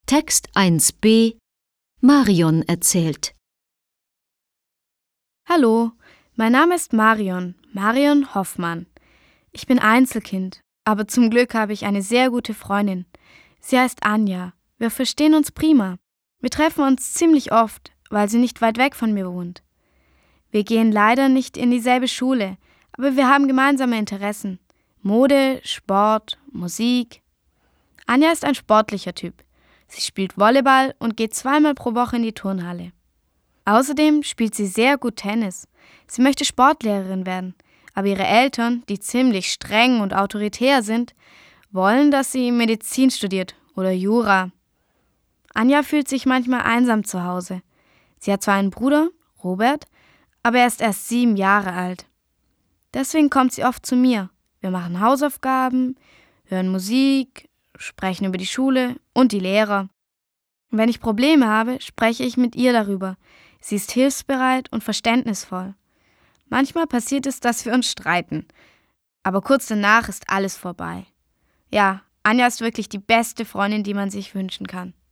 Text 1b Marion erzählt. Hallo, mein Name ist Marion Hoffmann. Ich bin Einzelkind, aber zum Glück habe ich eine sehr gute Freundin. Sie heißt Anja. Wir verstehen uns prima. Wir treffen uns ziemlich oft, weil sie nicht weit weg von mir wohnt. Wir gehen leider nicht in dieselbe Schule, aber wir haben gemeinsame Interessen. Mode, Sport, Musik. Anja ist ein sportlicher Typ. Sie spielt Volleyball und geht 2-mal pro Woche in die Turnhalle. Außerdem spielt sie sehr gut Tennis. Sie möchte Sportlehrerin werden, aber ihre Eltern, die ziemlich streng und autoritär sind, wollen, dass sie Medizin studiert oder Jura. Anja fühlt sich manchmal einsam zu Hause. Sie hat zwar einen Bruder, Robert, aber er ist erst 7 Jahre alt. Deswegen kommt sie oft zu mir. Wir machen Hausaufgaben, hören Musik, sprechen über die Schule und die Lehrer. Und wenn ich Probleme habe, spreche ich mit ihr darüber. Sie ist hilfsbereit und verständnisvoll. Manchmal passiert es, dass wir uns streiten. Aber kurz danach ist alles vorbei. Ja, Anja ist wirklich die beste Freundin, die man sich wünschen kann.